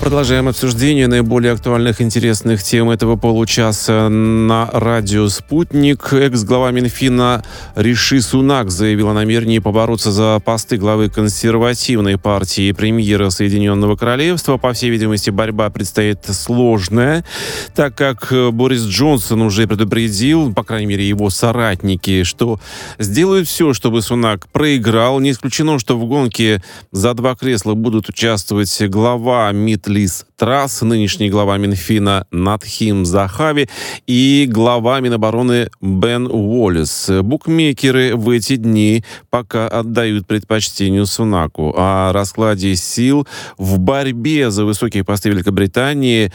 Продолжаем обсуждение наиболее актуальных, интересных тем этого получаса на радио «Спутник». Экс-глава Минфина Риши Сунак заявил о намерении побороться за посты главы консервативной партии и премьера Соединенного Королевства. По всей видимости, борьба предстоит сложная, так как Борис Джонсон уже предупредил, по крайней мере, его соратники, что сделают все, чтобы Сунак проиграл. Не исключено, что в гонке за 2 кресла будут участвовать глава МИД Лиз Трасс, нынешний глава Минфина Надхим Захави и глава Минобороны Бен Уоллес. Букмекеры в эти дни пока отдают предпочтение Сунаку. О раскладе сил в борьбе за высокие посты Великобритании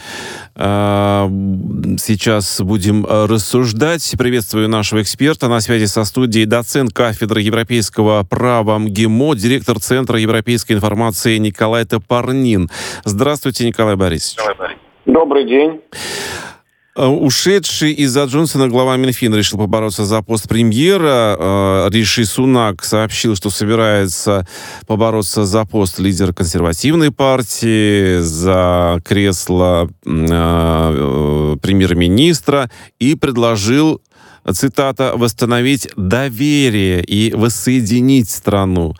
сейчас будем рассуждать. Приветствую нашего эксперта. На связи со студией доцент кафедры европейского права МГИМО, директор Центра европейской информации Николай Топорнин. Здравствуйте, Николай Борисович. Добрый день. Ушедший из-за Джонсона глава Минфина решил побороться за пост премьера. Риши Сунак сообщил, что собирается побороться за пост лидера консервативной партии, за кресло премьер-министра и предложил, цитата, «восстановить доверие и воссоединить страну».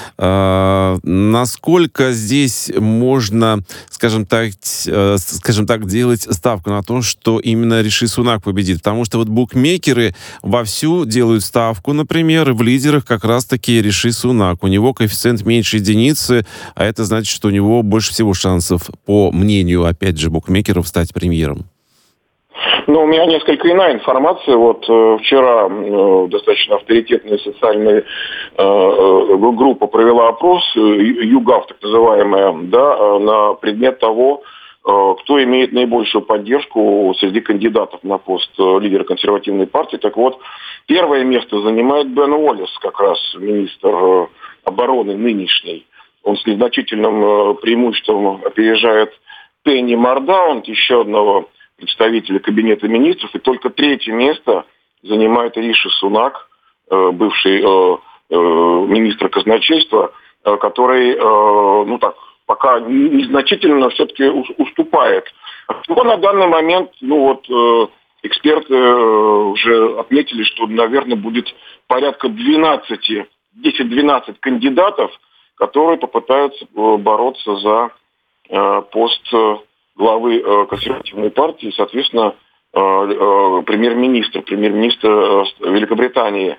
Насколько здесь можно, скажем так, делать ставку на то, что именно Риши Сунак победит? Потому что вот букмекеры вовсю делают ставку, например, в лидерах как раз-таки Риши Сунак. У него коэффициент меньше единицы, а это значит, что у него больше всего шансов, по мнению, опять же, букмекеров, стать премьером. Но у меня несколько иная информация. Вот вчера достаточно авторитетная социальная группа провела опрос, ЮГАВ так называемая, да, на предмет того, кто имеет наибольшую поддержку среди кандидатов на пост лидера консервативной партии. Так вот, первое место занимает Бен Уоллес, как раз министр обороны нынешний. Он с незначительным преимуществом опережает Пенни Мордаунд, еще одного представителя кабинета министров, и только 3-е место занимает Риши Сунак, бывший министр казначейства, который, пока незначительно, но все-таки уступает. Но на данный момент, эксперты уже отметили, что, наверное, будет порядка 10-12 кандидатов, которые попытаются бороться за пост главы консервативной партии, соответственно, премьер-министр Великобритании.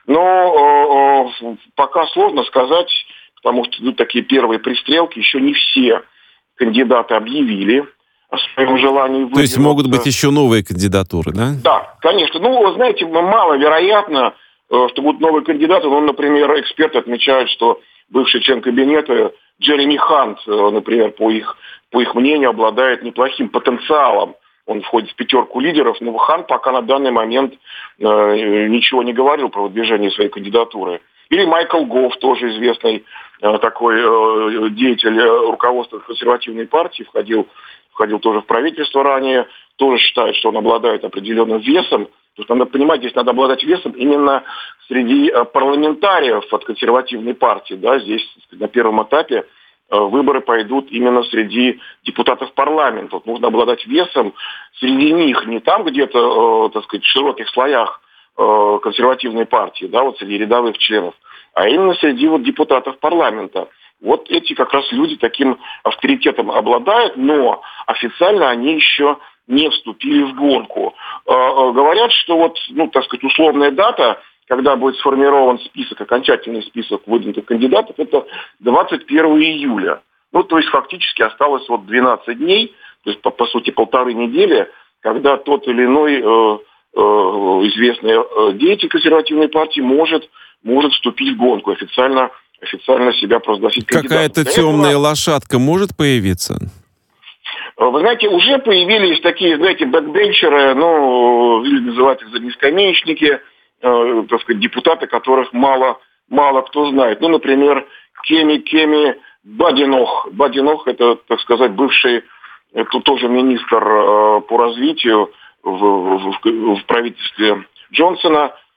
Но пока сложно сказать, потому что идут такие первые пристрелки, еще не все кандидаты объявили о своем желании выдвинуться. То есть могут быть еще новые кандидатуры, да? Да, конечно. Знаете, маловероятно, что будут новые кандидаты. Например, эксперты отмечают, что бывший член кабинета Джереми Хант, например, по их мнению, обладает неплохим потенциалом. Он входит в 5-ку лидеров, но Хант пока на данный момент ничего не говорил про выдвижение своей кандидатуры. Или Майкл Гов, тоже известный такой деятель руководства консервативной партии, входил тоже в правительство ранее, тоже считает, что он обладает определенным весом. То есть надо понимать, здесь надо обладать весом именно среди парламентариев от консервативной партии. Да, здесь на первом этапе выборы пойдут именно среди депутатов парламента. Нужно обладать весом среди них, не там где-то, в широких слоях консервативной партии, да, среди рядовых членов, а именно среди депутатов парламента. Эти как раз люди таким авторитетом обладают, но официально они еще не вступили в гонку. Говорят, что условная дата, когда будет сформирован окончательный список выдвинутых кандидатов, это 21 июля. То есть фактически осталось 12 дней, то есть по сути 1,5 недели, когда тот или иной известный деятель консервативной партии может вступить в гонку, официально себя провозгласить кандидатом. Какая-то темная лошадка может появиться? Вы знаете, уже появились такие, бэкбенчеры, или называют их заднескамеечники, депутаты, которых мало кто знает. Например, Кеми Баденох. Баденох — это, бывший, тоже министр по развитию в правительстве Джонсона.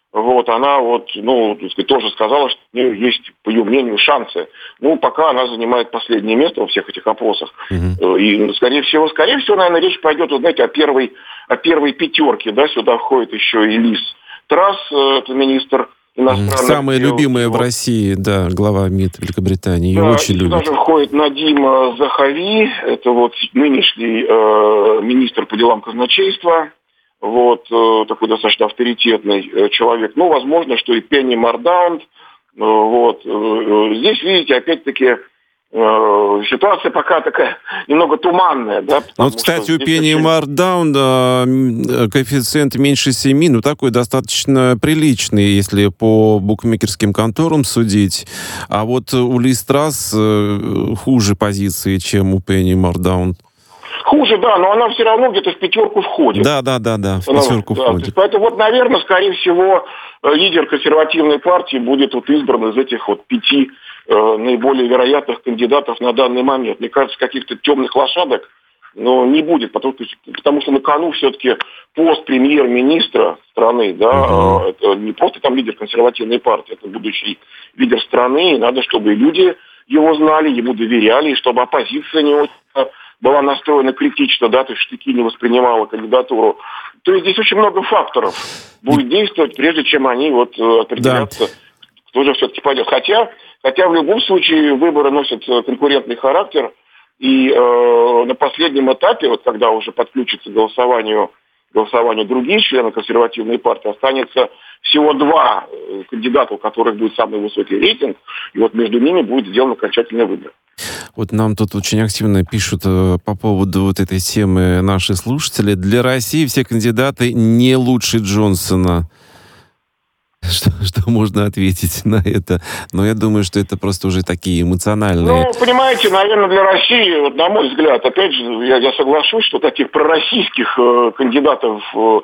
вот, она вот, ну, так сказать, тоже сказала, что у нее есть, по ее мнению, шансы. Ну, пока она занимает последнее место во всех этих опросах. И, скорее всего, наверное, речь пойдет, вот, знаете, о первой пятерке, да, сюда входит еще и Лиз Трасс, это министр иностранных Самая дел. любимая в России, да, глава МИД Великобритании. Ее Да, очень и сюда любят. же входит Надим Захари, это вот нынешний министр по делам казначейства, вот, такой достаточно авторитетный человек. Ну, возможно, что и Пенни Мордаунд. Вот. Здесь, видите, опять-таки, ситуация пока такая немного туманная, да. Ну, вот, кстати, у Пенни Мордаунда коэффициент меньше 7, ну, такой достаточно приличный, если по букмекерским конторам судить. А вот у Лиз Трасс хуже позиции, чем у Пенни Мордаунд. Хуже, да, но она все равно где-то в пятерку входит. Да, в пятерку входит. Поэтому, вот, наверное, скорее всего, лидер консервативной партии будет вот избран из этих вот 5 наиболее вероятных кандидатов на данный момент. Мне кажется, каких-то темных лошадок не будет, потому что на кону все-таки пост премьер-министра страны, да, это не просто там лидер консервативной партии, это будущий лидер страны, и надо, чтобы люди его знали, ему доверяли, и чтобы оппозиция не очень была настроена критично, да, то есть штыки не воспринимала кандидатуру. То есть здесь очень много факторов будет действовать, прежде чем они вот определятся, кто же все-таки пойдет. Хотя в любом случае выборы носят конкурентный характер, и на последнем этапе, вот когда уже подключится к голосованию другие члены консервативной партии, останется всего 2 кандидата, у которых будет самый высокий рейтинг, и вот между ними будет сделан окончательный выбор. Вот нам тут очень активно пишут по поводу вот этой темы наши слушатели. Для России все кандидаты не лучше Джонсона. Что можно ответить на это? Но я думаю, что это просто уже такие эмоциональные... Ну, понимаете, наверное, для России, вот, на мой взгляд, опять же, я соглашусь, что таких пророссийских кандидатов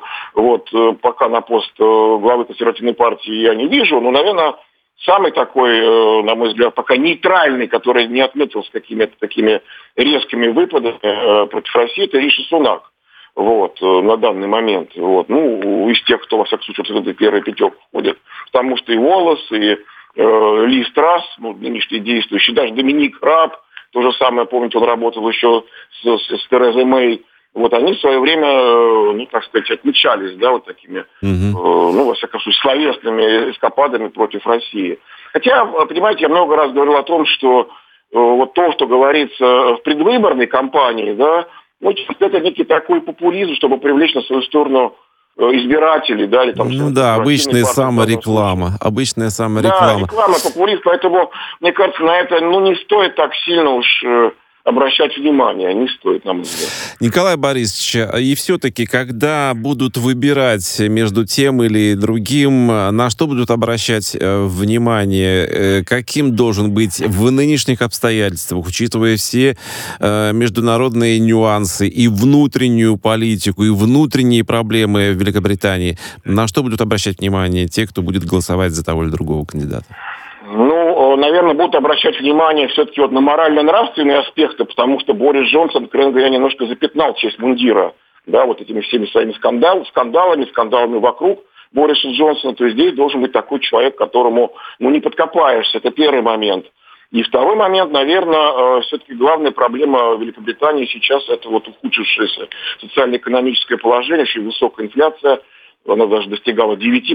вот пока на пост главы консервативной партии я не вижу. Но, наверное, самый такой, на мой взгляд, пока нейтральный, который не отметился какими-то такими резкими выпадами против России, это Риши Сунак. Вот, на данный момент. Вот. Ну, из тех, кто, во всяком случае, в этой первой пятерку входит. Потому что и Уоллес, и Лиз Трасс, нынешний действующий, даже Доминик Раб, то же самое, помните, он работал еще с Терезой Мэй. Вот они в свое время, так сказать, отмечались, да, вот такими, во всяком случае, словесными эскападами против России. Хотя, понимаете, я много раз говорил о том, что вот то, что говорится в предвыборной кампании, да, это некий такой популизм, чтобы привлечь на свою сторону избирателей, да, или там... обычная самореклама. Обычная самореклама. Да, реклама, популизм, поэтому, мне кажется, на это, не стоит так сильно уж обращать внимание, не стоит, на мой взгляд. Николай Борисович, и все-таки, когда будут выбирать между тем или другим, на что будут обращать внимание? Каким должен быть в нынешних обстоятельствах, учитывая все международные нюансы и внутреннюю политику, и внутренние проблемы в Великобритании? На что будут обращать внимание те, кто будет голосовать за того или другого кандидата? Наверное, будут обращать внимание все-таки вот на морально-нравственные аспекты, потому что Борис Джонсон, откровенно говоря, немножко запятнал честь мундира, да, вот этими всеми своими скандалами вокруг Бориса Джонсона. То есть здесь должен быть такой человек, которому, не подкопаешься. Это первый момент. И второй момент, наверное, все-таки главная проблема Великобритании сейчас это вот ухудшившееся социально-экономическое положение, еще и высокая инфляция. Она даже достигала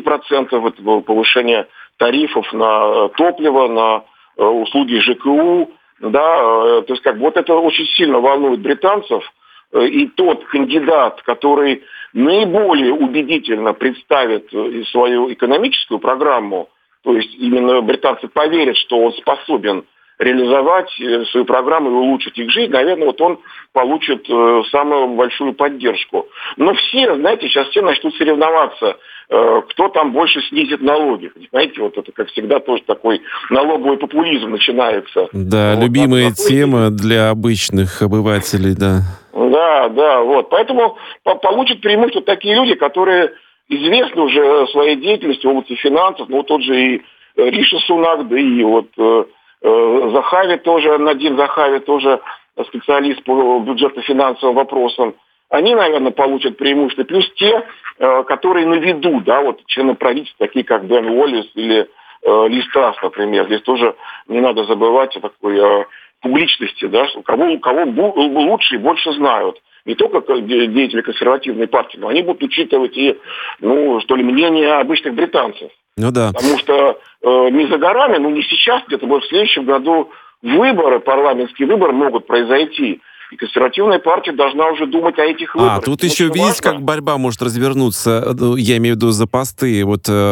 9%, это было повышение тарифов на топливо, на услуги ЖКУ. Да, то есть вот это очень сильно волнует британцев. И тот кандидат, который наиболее убедительно представит свою экономическую программу, то есть именно британцы поверят, что он способен реализовать свою программу и улучшить их жизнь, наверное, вот он получит самую большую поддержку. Но все, знаете, сейчас все начнут соревноваться, кто там больше снизит налоги. Знаете, вот это, как всегда, тоже такой налоговый популизм начинается. Да, вот, любимая тема для обычных обывателей, да. Да, вот. Поэтому получат преимущество такие люди, которые известны уже своей деятельностью в области финансов, тот же и Риши Сунак, да и вот Захави тоже, Надим Захави тоже специалист по бюджетно-финансовым вопросам. они, наверное, получат преимущество. Плюс те, которые на виду, да, вот члены правительства, такие как Дэн Уоллес или Ли Страс, например. Здесь тоже не надо забывать о такой публичности, да, что кого лучше и больше знают. Не только деятели консервативной партии, но они будут учитывать и, мнение обычных британцев. Ну да. Потому что не за горами, не сейчас, где-то в следующем году парламентские выборы могут произойти. И консервативная партия должна уже думать о этих выборах. Тут еще видите, как борьба может развернуться, я имею в виду за посты,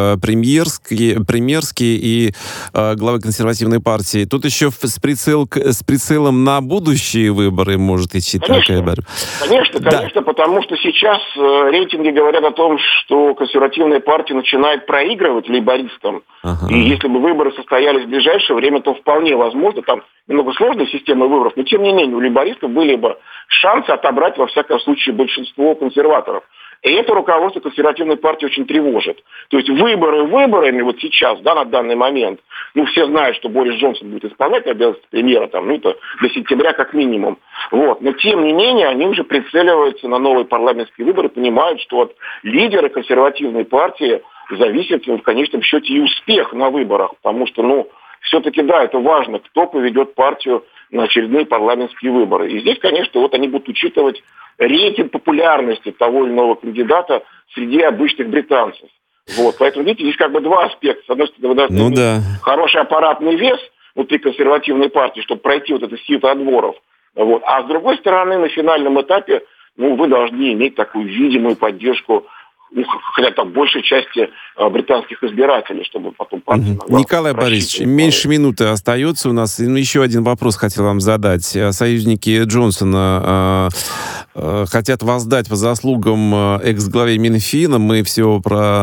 премьерские и главы консервативной партии. Тут еще с прицелом на будущие выборы может идти такая борьба. Конечно, потому что сейчас рейтинги говорят о том, что консервативная партия начинает проигрывать лейбористам. И если бы выборы состоялись в ближайшее время, то вполне возможно, там немного сложная система выборов, но тем не менее у лейбористов были бы шансы отобрать, во всяком случае, большинство консерваторов. И это руководство консервативной партии очень тревожит. То есть выборами вот сейчас, да, на данный момент, все знают, что Борис Джонсон будет исполнять обязанности премьера, это до сентября как минимум. Но тем не менее, они уже прицеливаются на новые парламентские выборы, понимают, что от лидера консервативной партии зависит в конечном счете и успех на выборах, потому что, все-таки, да, это важно, кто поведет партию на очередные парламентские выборы. И здесь, конечно, они будут учитывать рейтинг популярности того или иного кандидата среди обычных британцев. Поэтому, видите, здесь два аспекта. С одной стороны, вы должны иметь хороший аппаратный вес внутри консервативной партии, чтобы пройти это сито отборов. А с другой стороны, на финальном этапе, вы должны иметь такую видимую поддержку хотя бы большей части британских избирателей, чтобы потом партия могла... Николай Борисович, меньше минуты остается у нас. Еще один вопрос хотел вам задать. Союзники Джонсона хотят воздать по заслугам экс-главе Минфина. Мы все про,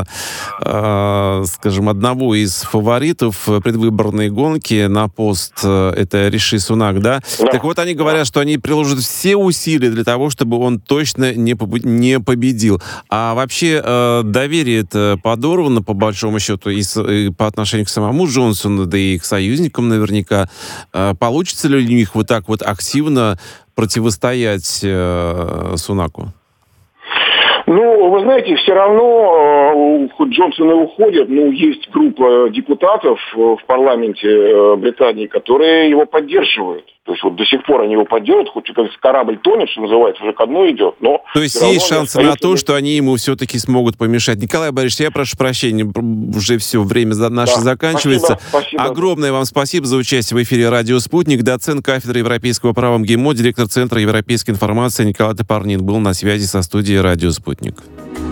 одного из фаворитов предвыборной гонки на пост, это Риши Сунак, да? Так вот, они говорят, что они приложат все усилия для того, чтобы он точно не победил. А вообще доверие-то подорвано, по большому счету, и по отношению к самому Джонсону, да и к союзникам наверняка. Получится ли у них так активно противостоять Сунаку? Вы знаете, все равно хоть Джонсон и уходит, есть группа депутатов в парламенте Британии, которые его поддерживают. То есть до сих пор они его поддерживают, хоть корабль тонет, что называется, уже ко дну идет. Но то есть есть шансы на то, что они ему все-таки смогут помешать. Николай Борисович, я прошу прощения, уже все, время наше заканчивается. Спасибо. Огромное вам спасибо за участие в эфире «Радио Спутник». Доцент кафедры европейского права МГИМО, директор Центра европейской информации Николай Топорнин был на связи со студией «Радио Спутник».